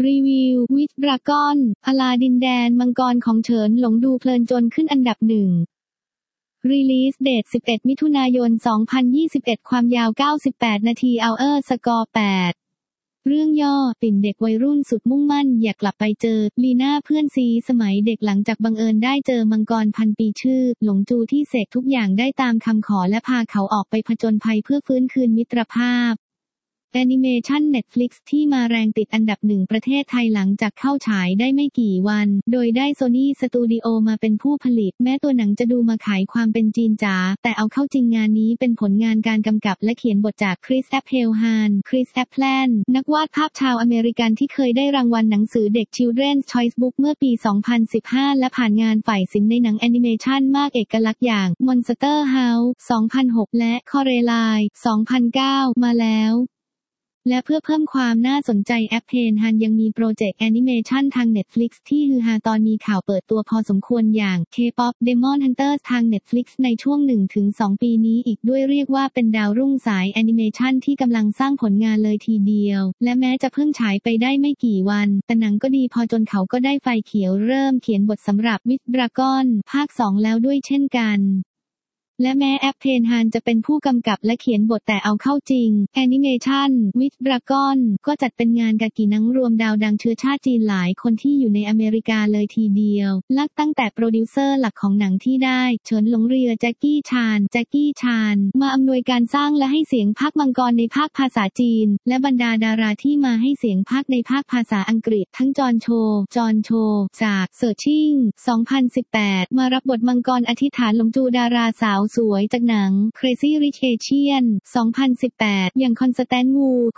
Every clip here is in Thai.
รีวิววิดดราก้อนอลาดินแดนมังกรของเฉินหลงดูเพลินจนขึ้นอันดับหนึ่งรีลีสเดท11 มิถุนายน 2021 ความยาว 98 นาที Hour Score 8 เรื่องย่อปิ่นเด็กวัยรุ่นสุดมุ่งมั่นอยากกลับไปเจอลีน่าเพื่อนซีสมัยเด็กหลังจากบังเอิญได้เจอมังกรพันปีชื่อหลงจูที่เสกทุกอย่างได้ตามคำขอและพาเขาออกไปผจญภัยเพื่อฟื้นคืนมิตรภาพแอนิเมชัน Netflix ที่มาแรงติดอันดับหนึ่งประเทศไทยหลังจากเข้าฉายได้ไม่กี่วันโดยได้ Sony Studio มาเป็นผู้ผลิตแม้ตัวหนังจะดูมาขายความเป็นจีนจ๋าแต่เอาเข้าจริงงานนี้เป็นผลงานการกำกับและเขียนบทจากคริส แอปเฮลฮานคริส แอปแพลนนักวาดภาพชาวอเมริกันที่เคยได้รางวัลหนังสือเด็ก Children's Choice Book เมื่อปี 2015 และผ่านงานฝ่ายศิลป์ในหนังแอนิเมชันมากเอกลักษณ์อย่าง Monster House 2006 และ Coraline 2009 มาแล้วและเพื่อเพิ่มความน่าสนใจแอปเพนฮันยังมีโปรเจกต์แอนิเมชันทาง Netflix ที่ฮือฮาตอนมีข่าวเปิดตัวพอสมควรอย่าง K-pop Demon Hunters ทาง Netflix ในช่วง 1-2 ปีนี้อีกด้วยเรียกว่าเป็นดาวรุ่งสายแอนิเมชันที่กำลังสร้างผลงานเลยทีเดียวและแม้จะเพิ่งฉายไปได้ไม่กี่วันแต่หนังก็ดีพอจนเขาก็ได้ไฟเขียวเริ่มเขียนบทสำหรับ With Dragon ภาค 2 แล้วด้วยเช่นกันและแม้แอปเพนฮันจะเป็นผู้กำกับและเขียนบทแต่เอาเข้าจริงแอนิเมชันวิดดราก้อนก็จัดเป็นงานกะกี่หนังรวมดาวดังเชื้อชาติจีนหลายคนที่อยู่ในอเมริกาเลยทีเดียวลักตั้งแต่โปรดิวเซอร์หลักของหนังที่ได้เฉินหลงเรือแจ็คกี้ชานมาอำนวยการสร้างและให้เสียงพากย์มังกรในภาคภาษาจีนและบรรดาดาราที่มาให้เสียงพากย์ในภาคภาษาอังกฤษทั้งจอห์นโชจากเซอร์ชิง2018มารับบทมังกรอธิษฐานหลงจูดาราสาวสวยจากหนัง Crazy Rich Asian 2018 อย่างคอนสแตนต์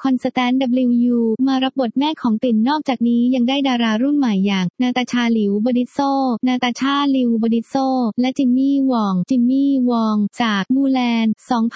W มารับบทแม่ของติ่นนอกจากนี้ยังได้ดารารุ่นใหม่อย่างนาตาชาลิวบดิโซและจิมมี่วองจากมูแลน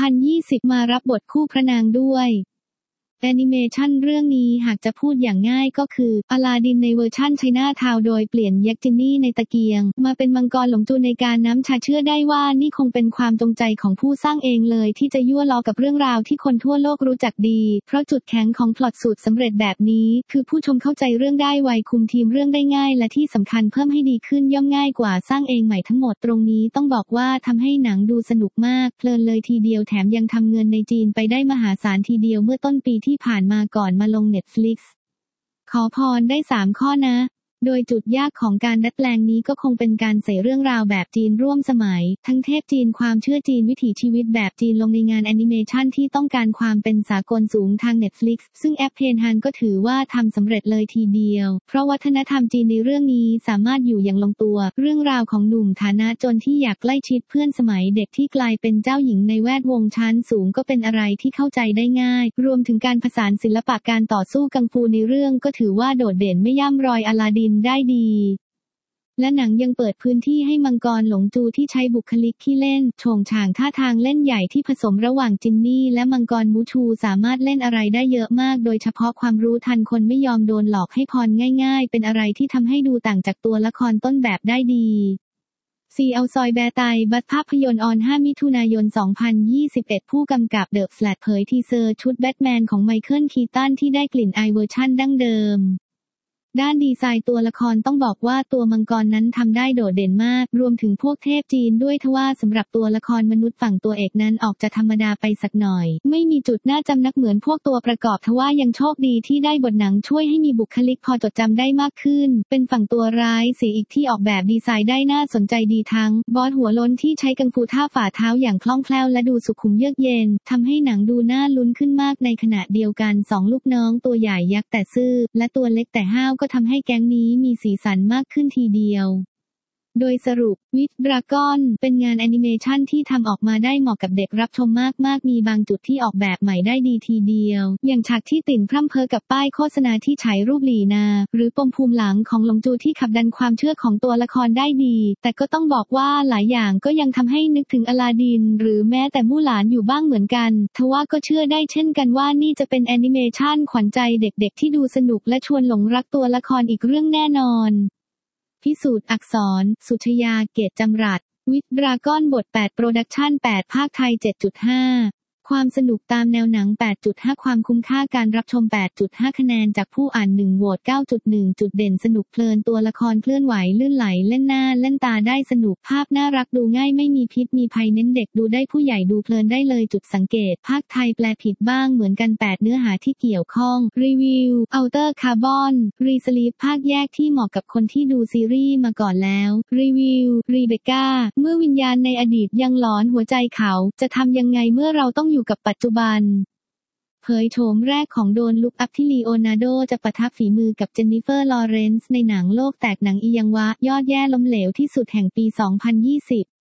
2020 มารับบทคู่พระนางด้วยแอนิเมชันเรื่องนี้หากจะพูดอย่างง่ายก็คืออลาดินในเวอร์ชั่นไชน่าทาวน์โดยเปลี่ยนยักษ์จินนี่ในตะเกียงมาเป็นมังกรหลงจูในการน้ำชาเชื่อได้ว่านี่คงเป็นความจงใจของผู้สร้างเองเลยที่จะยั่วล้อกับเรื่องราวที่คนทั่วโลกรู้จักดีเพราะจุดแข็งของพล็อตสูตรสำเร็จแบบนี้คือผู้ชมเข้าใจเรื่องได้ไวคุมทีมเรื่องได้ง่ายและที่สำคัญเพิ่มให้ดีขึ้นย่อมง่ายกว่าสร้างเองใหม่ทั้งหมดตรงนี้ต้องบอกว่าทำให้หนังดูสนุกมากเพลินเลยทีเดียวแถมยังทำเงินในจีนไปได้มหาศาลทีเดียวเมื่อต้นปีที่ผ่านมาก่อนมาลง Netflix ขอพรได้3ข้อนะโดยจุดยากของการดัดแปลงนี้ก็คงเป็นการใส่เรื่องราวแบบจีนร่วมสมัยทั้งเทพจีนความเชื่อจีนวิถีชีวิตแบบจีนลงในงานแอนิเมชันที่ต้องการความเป็นสากลสูงทาง Netflix ซึ่งแอปเพนฮันก็ถือว่าทำสำเร็จเลยทีเดียวเพราะวัฒนธรรมจีนในเรื่องนี้สามารถอยู่อย่างลงตัวเรื่องราวของหนุ่มฐานะจนที่อยากใกล้ชิดเพื่อนสมัยเด็กที่กลายเป็นเจ้าหญิงในแวดวงชั้นสูงก็เป็นอะไรที่เข้าใจได้ง่ายรวมถึงการผสานศิลปะการต่อสู้กังฟูในเรื่องก็ถือว่าโดดเด่นไม่ย่ำรอยอลาดินได้ดีและหนังยังเปิดพื้นที่ให้มังกรหลงจูที่ใช้บุคลิกขี้เล่นโฉงฉางท่าทางเล่นใหญ่ที่ผสมระหว่างจินนี่และมังกรมูชูสามารถเล่นอะไรได้เยอะมากโดยเฉพาะความรู้ทันคนไม่ยอมโดนหลอกให้พรง่ายๆเป็นอะไรที่ทำให้ดูต่างจากตัวละครต้นแบบได้ดีซีเอาซอยแบร์ไตบัสภาพยนตร์ออน 5 มิถุนายน 2021 ผู้กำกับเดอะแฟลชเผยทีเซอร์ชุดแบทแมนของไมเคิลคีตันที่ได้กลิ่นอายเวอร์ชั่นดั้งเดิมด้านดีไซน์ตัวละครต้องบอกว่าตัวมังกรนั้นทำได้โดดเด่นมากรวมถึงพวกเทพจีนด้วยทว่าสำหรับตัวละครมนุษย์ฝั่งตัวเอกนั้นออกจะธรรมดาไปสักหน่อยไม่มีจุดน่าจำนักเหมือนพวกตัวประกอบทว่ายังโชคดีที่ได้บทหนังช่วยให้มีบุคลิกพอจดจำได้มากขึ้นเป็นฝั่งตัวร้ายสีอีกที่ออกแบบดีไซน์ได้น่าสนใจดีทั้งบอสหัวล้นที่ใช้กังฟูท่าฝ่าเท้าอย่างคล่องแคล่วและดูสุขุมเยือกเย็นทำให้หนังดูน่าลุ้นขึ้นมากในขณะเดียวกัน2ลูกน้องตัวใหญ่ยักษ์แต่ซื่อและตัวเล็กแต่ห้าวก็ทำให้แก๊งนี้มีสีสันมากขึ้นทีเดียวโดยสรุปวิดดราก้อนเป็นงานแอนิเมชันที่ทำออกมาได้เหมาะกับเด็กรับชมมากๆมีบางจุดที่ออกแบบใหม่ได้ดีทีเดียวอย่างฉากที่ติ่นพร่ำเพ้อกับป้ายโฆษณาที่ฉายรูปหลีนาหรือปมภูมิหลังของหลงจูที่ขับดันความเชื่อของตัวละครได้ดีแต่ก็ต้องบอกว่าหลายอย่างก็ยังทำให้นึกถึงอลาดินหรือแม้แต่มู่หลานอยู่บ้างเหมือนกันทว่าก็เชื่อได้เช่นกันว่านี่จะเป็นแอนิเมชันขวัญใจเด็กๆที่ดูสนุกและชวนหลงรักตัวละครอีกเรื่องแน่นอนพิสูจน์อักษรสุชยาเกตจำรัดวิดดราก้อนบท8โปรดักชั่น8ภาคไทย 7.5 ความสนุกตามแนวหนัง 8.5 ความคุ้มค่าการรับชม 8.5 คะแนนจากผู้อ่าน1โหวต 9.1 จุดเด่นสนุกเพลินตัวละครเคลื่อนไหวลื่นไหลเล่นหน้าเล่นตาได้สนุกภาพน่ารักดูง่ายไม่มีพิษมีภัยเน้นเด็กดูได้ผู้ใหญ่ดูเพลินได้เลยจุดสังเกตภาคไทยแปลผิดบ้างเหมือนกัน8เนื้อหาที่เกี่ยวข้องรีวิว Outer Carbon Resleep ภาคแยกที่เหมาะกับคนที่ดูซีรีส์มาก่อนแล้วรีวิว Rebecca เมื่อวิญญาณในอดีตยังหลอนหัวใจเขาจะทำยังไงเมื่อเราต้องอยู่กับปัจจุบันเผยโฉมแรกของโดนลุกอัพที่ลีโอนาร์โดจะปะทะฝีมือกับเจนนิเฟอร์ลอเรนซ์ในหนังโลกแตกหนังอียังวะยอดแย่ล้มเหลวที่สุดแห่งปี 2020